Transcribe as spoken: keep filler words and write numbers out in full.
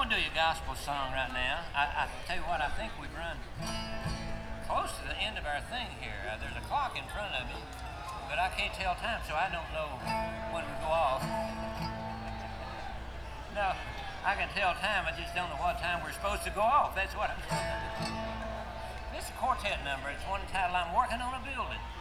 gonna do your gospel song right now. I, I tell you what, I think we've run close to the end of our thing here. Uh, there's a clock in front of me, but I can't tell time, so I don't know when we go off. No, I can tell time, I just don't know what time we're supposed to go off. That's what I'm saying. This is a quartet number. It's one title, I'm Working on a Building.